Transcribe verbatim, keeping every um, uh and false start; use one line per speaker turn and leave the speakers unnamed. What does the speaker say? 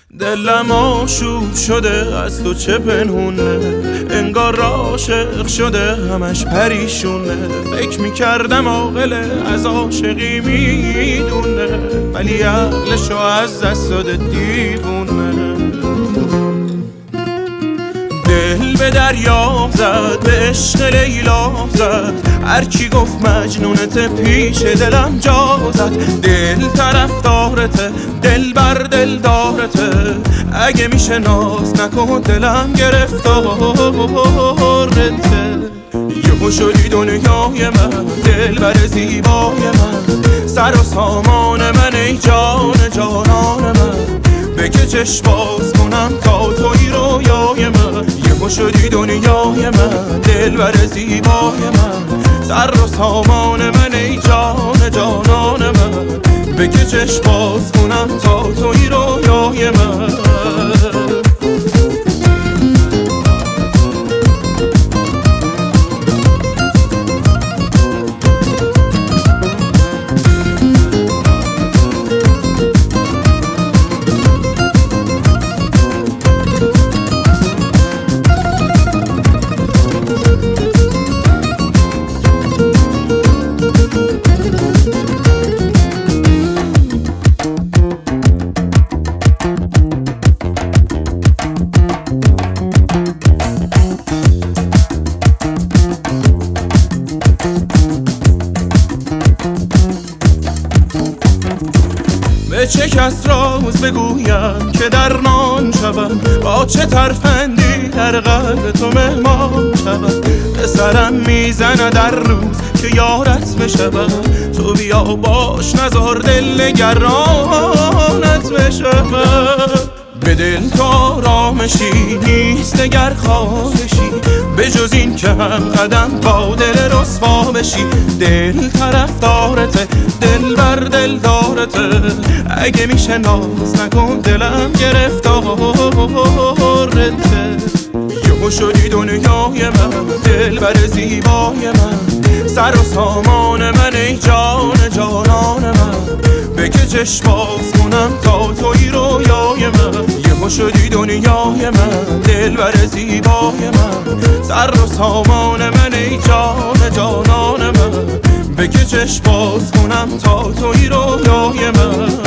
دلم آشوب شده از تو چه پنهونه، انگار عاشق شده همش پریشونه. فکر میکردم عاقله از عاشقی میدونه، ولی عقلشو از دست داده دیوونه. دل به دریا زد، به عشق لیلا زد، هرچی گفت مجنونته پیش دلم جا زد. دل طرفدارته، دل بر دل دارته، اگه میشه ناز نکن دلم گرفتارته. یهو شدی دنیای من، دل بر زیبای من، سر و سامان من ای جان جانان من. بگه چشم باز کنم تا توی رویای من. یهو شدی دنیای من، دل بر زیبای من، سر و سامان من ای جان جانان من. بگه چشم باز کنم تا توی رویای من. به چه کس راز بگویم که درمان شوم، با چه ترفندی در قلب تو مهمان شوم. به سرم میزنه در روز که یارت بشوم، تو بیا باش نزار دل نگرانت بشوم. به دل تو آرامشی نیست دگر خواهشی، به جز این که هم قدم با دل رسوا بشی. دل طرفدارته، دل بر دل دارته، اگه میشه ناز نکن دلم گرفتارته. یهو شدی دنیای من، دل بر زیبای من، سر و سامان من ای جان جانان من. بگه چشم باز کنم تا توی رویای من. یهو شدی دنیای من، دل بر زیبای من، سر و سامان من ای جان جانان من. بگه چشم باز کنم تا توی رویای من.